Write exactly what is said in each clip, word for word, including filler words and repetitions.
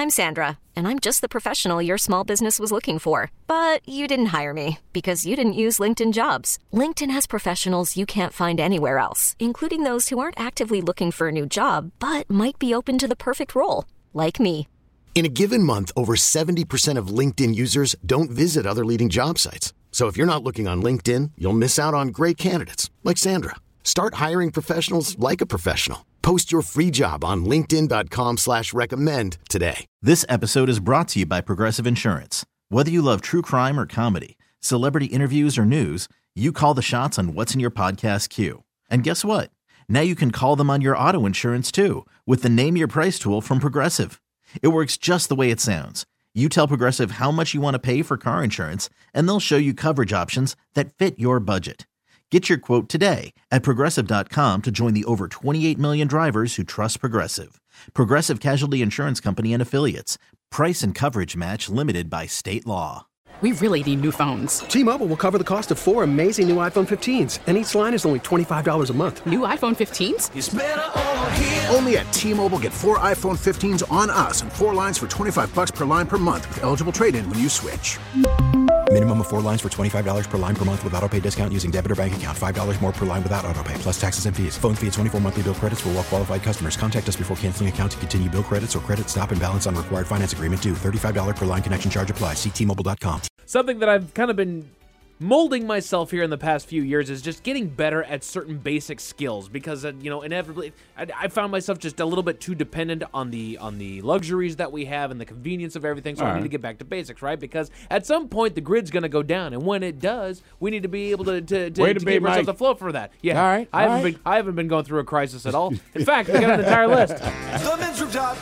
I'm Sandra, and I'm just the professional your small business was looking for. But you didn't hire me because you didn't use LinkedIn Jobs. LinkedIn has professionals you can't find anywhere else, including those who aren't actively looking for a new job, but might be open to the perfect role, like me. In a given month, over seventy percent of LinkedIn users don't visit other leading job sites. So if you're not looking on LinkedIn, you'll miss out on great candidates like Sandra. Start hiring professionals like a professional. Post your free job on linkedin.com slash recommend today. This episode is brought to you by Progressive Insurance. Whether you love true crime or comedy, celebrity interviews or news, you call the shots on what's in your podcast queue. And guess what? Now you can call them on your auto insurance too with the Name Your Price tool from Progressive. It works just the way it sounds. You tell Progressive how much you want to pay for car insurance, and they'll show you coverage options that fit your budget. Get your quote today at Progressive dot com to join the over twenty-eight million drivers who trust Progressive. Progressive Casualty Insurance Company and Affiliates. Price and coverage match limited by state law. We really need new phones. T-Mobile will cover the cost of four amazing new iPhone fifteens, and each line is only twenty-five dollars a month. New iPhone fifteens? It's better over here. Only at T-Mobile, get four iPhone fifteens on us and four lines for twenty-five bucks per line per month with eligible trade-in when you switch. Minimum of four lines for twenty-five dollars per line per month with autopay discount using debit or bank account. five dollars more per line without autopay, plus taxes and fees. Phone fee at twenty-four monthly bill credits for well-qualified customers. Contact us before canceling account to continue bill credits or credit stop and balance on required finance agreement due. thirty-five dollars per line connection charge applies. See T Mobile dot com. Something that I've kind of been molding myself here in the past few years is just getting better at certain basic skills because, uh, you know, inevitably I, I found myself just a little bit too dependent on the on the luxuries that we have and the convenience of everything. So All I right. need to get back to basics, right? Because at some point the grid's going to go down, and when it does, we need to be able to to, to, Way to, to give be, ourselves Mike. a flow for that. Yeah, all right, I all haven't right. been I haven't been going through a crisis at all. In fact, I got an entire list. The Men's Room Top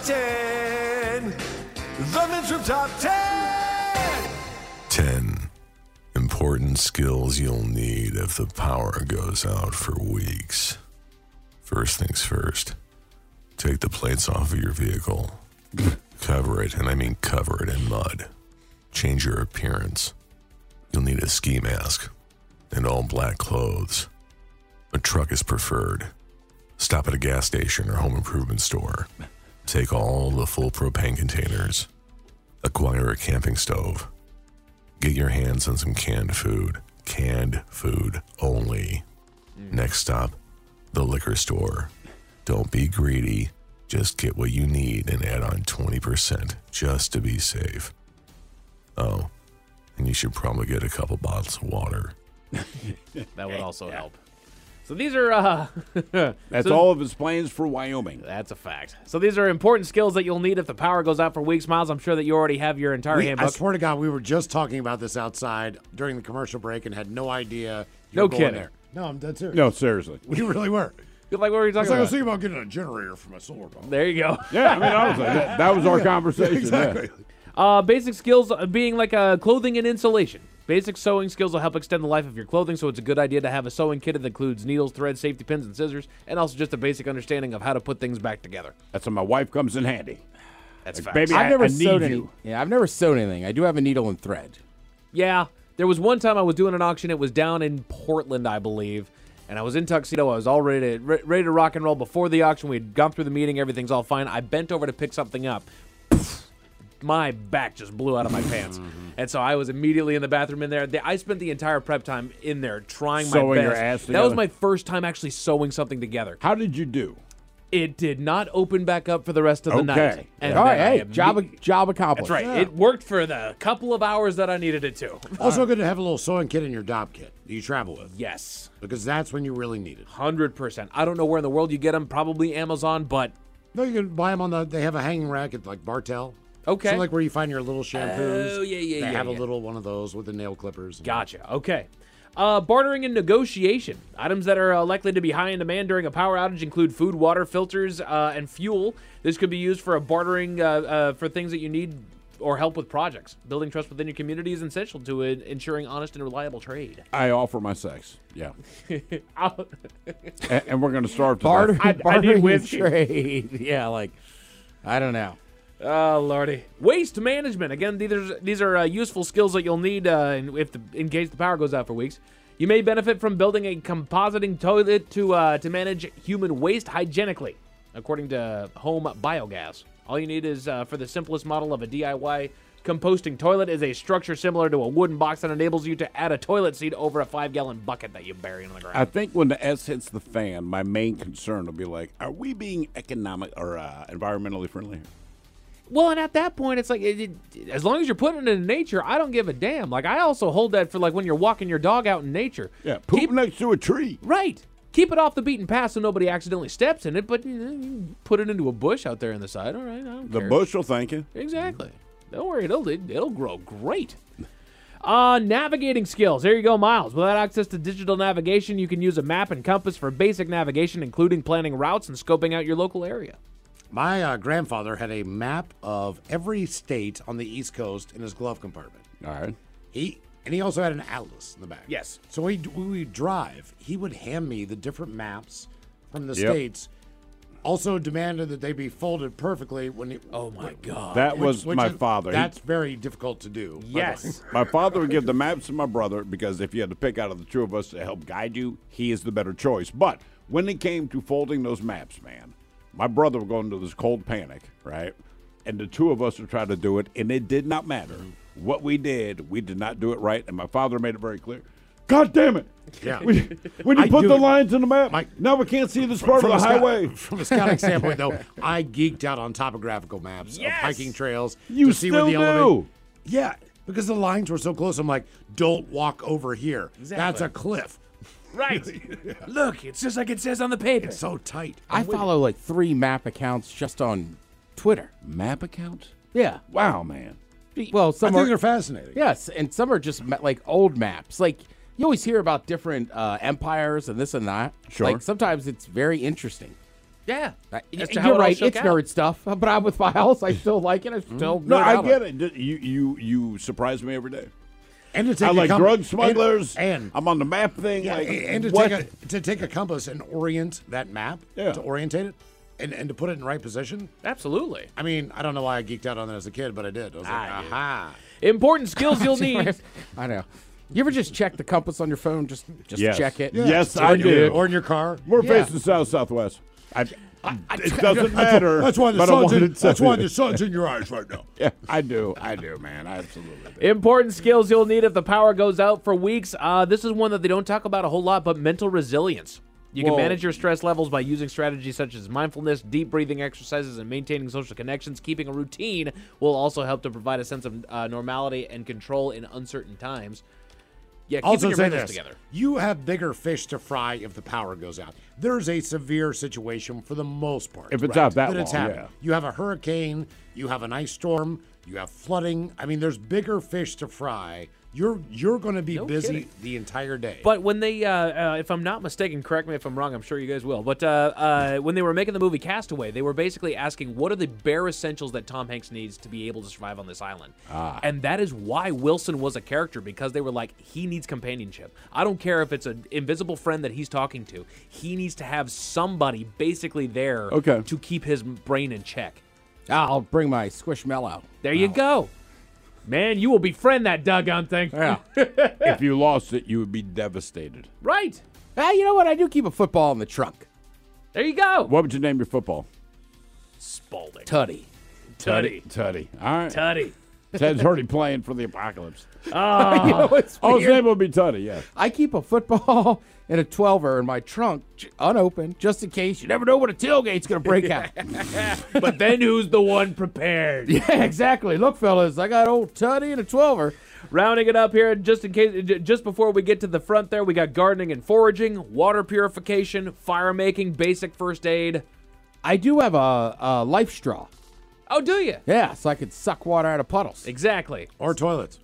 ten. The Men's Room Top ten. ten important skills you'll need if the power goes out for weeks. First things first, take the plates off of your vehicle. Cover it, and I mean cover it in mud. Change your appearance. You'll need a ski mask and all black clothes. A truck is preferred. Stop at a gas station or home improvement store. Take all the full propane containers. Acquire a camping stove. Get your hands on some canned food. Canned food only. Mm. Next stop, the liquor store. Don't be greedy. Just get what you need and add on twenty percent just to be safe. Oh, and you should probably get a couple bottles of water. That would also yeah. help. So these are... Uh, that's so, all of his plans for Wyoming. That's a fact. So these are important skills that you'll need if the power goes out for weeks. Miles, I'm sure that you already have your entire we, handbook. I swear to God, we were just talking about this outside during the commercial break and had no idea you no were going kidding. there. No, I'm dead serious. No, seriously. We really were. Like, what were you talking I was, about? I was thinking about getting a generator for my solar panel. There you go. Yeah, I mean, honestly, that, that was our yeah, conversation. Exactly. Yeah. Uh, basic skills being like uh, clothing and insulation. Basic sewing skills will help extend the life of your clothing, so it's a good idea to have a sewing kit that includes needles, threads, safety pins, and scissors, and also just a basic understanding of how to put things back together. That's when my wife comes in handy. That's like, facts. Baby, I've I, never I sewed need any. you. Yeah, I've never sewed anything. I do have a needle and thread. Yeah, there was one time I was doing an auction. It was down in Portland, I believe, and I was in tuxedo. I was all ready to, re- ready to rock and roll before the auction. We had gone through the meeting. Everything's all fine. I bent over to pick something up. My back just blew out of my pants. Mm-hmm. And so I was immediately in the bathroom in there. I spent the entire prep time in there trying Sewing my best. your ass that together. was my first time actually sewing something together. How did you do? It did not open back up for the rest of the Okay. night. And All right, then I hey, job, imme- job accomplished. That's right. Yeah. It worked for the couple of hours that I needed it to. Also good to have a little sewing kit in your Dopp kit that you travel with. Yes. Because that's when you really need it. one hundred percent. I don't know where in the world you get them. Probably Amazon, but... No, you can buy them on the, they have a hanging rack at like Bartell. Okay. So like where you find your little shampoos. Oh, yeah, yeah, They yeah, have yeah. a little one of those with the nail clippers. Gotcha. Okay. Uh, bartering and negotiation. Items that are uh, likely to be high in demand during a power outage include food, water, filters, uh, and fuel. This could be used for a bartering uh, uh, for things that you need or help with projects. Building trust within your community is essential to uh, ensuring honest and reliable trade. I offer my sex. Yeah. I'll- and, and we're going to starve to Barter, death. I- I bartering did with and you. trade. Yeah, like, I don't know. Oh, Lordy. Waste management. Again, these are, these are uh, useful skills that you'll need uh, in, if the, in case the power goes out for weeks. You may benefit from building a compositing toilet to uh, to manage human waste hygienically, according to Home Biogas. All you need is, uh, for the simplest model of a D I Y composting toilet, is a structure similar to a wooden box that enables you to add a toilet seat over a five-gallon bucket that you bury in the ground. I think when the S hits the fan, my main concern will be like, are we being economic or uh, environmentally friendly? Well, and at that point, it's like, it, it, as long as you're putting it in nature, I don't give a damn. Like, I also hold that for, like, when you're walking your dog out in nature. Yeah, poop Keep, next to a tree. Right. Keep it off the beaten path so nobody accidentally steps in it, but you know, you put it into a bush out there in the side. All right, I don't The care. bush will thank you. Exactly. Don't worry, it'll, it, it'll grow great. Uh, navigating skills. There you go, Miles. Without access to digital navigation, you can use a map and compass for basic navigation, including planning routes and scoping out your local area. My uh, grandfather had a map of every state on the East Coast in his glove compartment. All right. He and he also had an atlas in the back. Yes. So we we would drive. He would hand me the different maps from the Yep. states. Also demanded that they be folded perfectly when he. Oh my God. That which- was which my is- father. He- That's very difficult to do. by the way. Yes. My father would give the maps to my brother because if you had to pick out of the two of us to help guide you, he is the better choice. But when it came to folding those maps, man, my brother would go into this cold panic, right? And the two of us would try to do it, and it did not matter what we did. We did not do it right, and my father made it very clear. God damn it! Yeah. When you, when you I put do the it. lines in the map, My- now we can't see this part From of a the scout- highway. From a scouting standpoint, though, I geeked out on topographical maps Yes! of hiking trails You to see where still the elevation. do. Yeah, because the lines were so close. I'm like, don't walk over here. Exactly. That's a cliff. Right. Look, it's just like it says on the paper. It's so tight. I follow like three map accounts just on Twitter. Map account? Yeah. Wow, man. Well, I some think are they're fascinating. yes, and some are just ma- like old maps. Like you always hear about different uh, empires and this and that. Sure. Like sometimes it's very interesting. Yeah. Uh, As to You're how it all right. shook It's out. nerd stuff, but I'm with Files. I still like it. I still No, nerd I out get on it. You you you surprise me every day. And to take I a like com- drug smugglers. And, and I'm on the map thing. yeah, like, and to what? take a to take a compass and orient that map Yeah. to orientate it and, and to put it in the right position. Absolutely. I mean, I don't know why I geeked out on that as a kid, but I did. I was like, I did. aha. Important skills you'll need. I know. You ever just check the compass on your phone? Just just Yes. check it. Yes, Or I in your- do. Or in your car. We're Yeah. facing south southwest. I, I- it doesn't matter. That's why the but I sun's in, wanted to that's tell why you. the sun's in your eyes right now. Yeah, I do. I do, man. I absolutely do. Important skills you'll need if the power goes out for weeks. Uh, this is one that they don't talk about a whole lot, but mental resilience. You can Whoa. manage your stress levels by using strategies such as mindfulness, deep breathing exercises, and maintaining social connections. Keeping a routine will also help to provide a sense of uh, normality and control in uncertain times. Yeah, keeping Also your say mentals this, together. you have bigger fish to fry if the power goes out. There's a severe situation for the most part. If it's out that it's long, happening. yeah. You have a hurricane, you have an ice storm, you have flooding. I mean, there's bigger fish to fry. You're you're going to be No busy kidding. the entire day. But when they, uh, uh, if I'm not mistaken, correct me if I'm wrong, I'm sure you guys will, but uh, uh, when they were making the movie Castaway, they were basically asking what are the bare essentials that Tom Hanks needs to be able to survive on this island? Ah. And that is why Wilson was a character, because they were like, he needs companionship. I don't care if it's an invisible friend that he's talking to. He needs to have somebody basically there Okay. to keep his brain in check. I'll bring my Squishmallow. There you go. Man, you will befriend that doggone thing. Yeah. If you lost it, you would be devastated. Right. Ah, you know what? I do keep a football in the trunk. There you go. What would you name your football? Spalding. Tuddy. Tuddy. Tuddy. All right. Tuddy. Ted's already playing for the apocalypse. Oh, You know what's Oh, his weird? name will be Tuddy, yeah. I keep a football and a twelver in my trunk, j- unopened, just in case. You never know when a tailgate's going to break out. but then who's the one prepared? Yeah, exactly. Look, fellas, I got old Tuddy and a twelver. Rounding it up here, just in case, j- just before we get to the front there, we got gardening and foraging, water purification, fire making, basic first aid. I do have a, a life straw. Oh, do you? Yeah, so I could suck water out of puddles. Exactly. or toilets.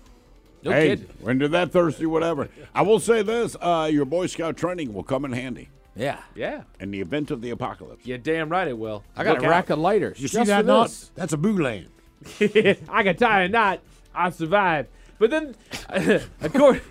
No hey, kidding. when you're that thirsty, whatever. I will say this, uh, your Boy Scout training will come in handy Yeah. Yeah. in the event of the apocalypse. You're damn right it will. I got Look a out. rack of lighters. You just see that for knot? this. That's a bootleg. I can tie a knot. I survived. But then, according...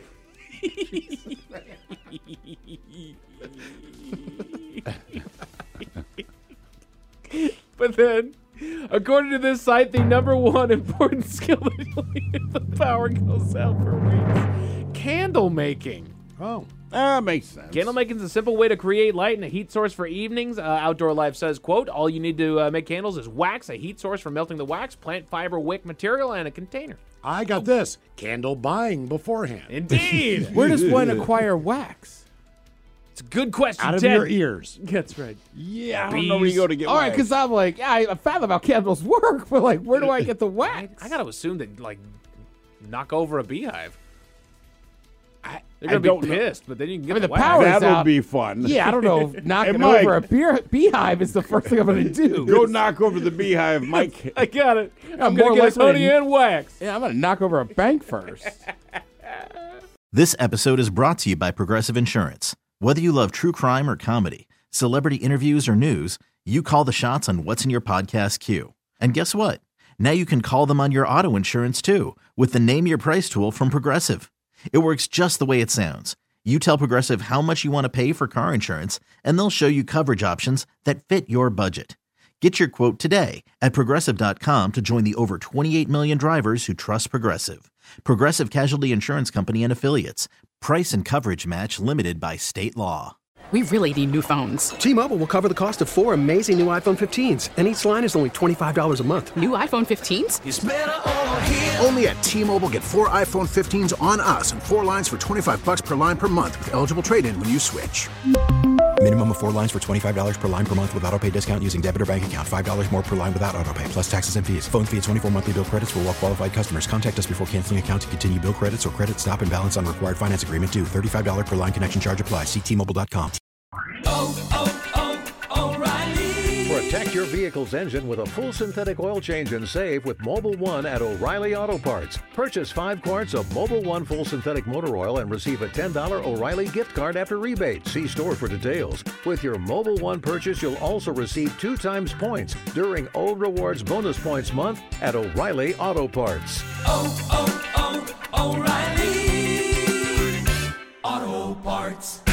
But then, according to this site, the number one important skill that you'll need if the power goes out for weeks, candle making. Oh. That makes sense. Candle making is a simple way to create light and a heat source for evenings. Uh, Outdoor Life says, quote, all you need to uh, make candles is wax, a heat source for melting the wax, plant fiber wick material, and a container. I got this. Candle buying beforehand. Indeed. Where does one acquire wax? It's a good question, Out of Ted. your ears. That's right. Yeah, I don't know where you go to get All right, wax. because I'm like, yeah, I fathom how candles work, but like, where do I get the wax? I, I got to assume that, like, knock over a beehive. I, They're I going to don't be know. pissed, but then you can get I mean, the, the wax. power is That'll out. be fun. Yeah, I don't know if knocking Hey, Mike. over a beer, beehive is the first thing I'm going to do. Go knock over the beehive, Mike. I got it. I'm, I'm going more to get likely honey to- and wax. Yeah, I'm going to knock over a bank first. This episode is brought to you by Progressive Insurance. Whether you love true crime or comedy, celebrity interviews or news, you call the shots on what's in your podcast queue. And guess what? Now you can call them on your auto insurance too with the Name Your Price tool from Progressive. It works just the way it sounds. You tell Progressive how much you want to pay for car insurance, and they'll show you coverage options that fit your budget. Get your quote today at Progressive dot com to join the over twenty-eight million drivers who trust Progressive. Progressive Casualty Insurance Company and Affiliates. Price and coverage match limited by state law. We really need new phones. T-Mobile will cover the cost of four amazing new iPhone fifteens, and each line is only twenty-five dollars a month. New iPhone fifteens? It's better over here. Only at T-Mobile, get four iPhone fifteens on us and four lines for twenty-five bucks per line per month with eligible trade-in when you switch. Minimum of four lines for twenty-five dollars per line per month with auto pay discount using debit or bank account. five dollars more per line without auto pay, plus taxes and fees. Phone fee at twenty-four monthly bill credits for well-qualified customers. Contact us before canceling account to continue bill credits or credit stop and balance on required finance agreement due. thirty-five dollars per line connection charge applies. See T Mobile dot com. Oh, oh, oh, O'Reilly. Protect your vehicle's engine with a full synthetic oil change and save with Mobile One at O'Reilly Auto Parts. Purchase five quarts of Mobile One full synthetic motor oil and receive a ten dollars O'Reilly gift card after rebate. See store for details. With your Mobile One purchase, you'll also receive two times points during O Rewards Bonus Points Month at O'Reilly Auto Parts. Oh, oh, oh, O'Reilly Auto Parts.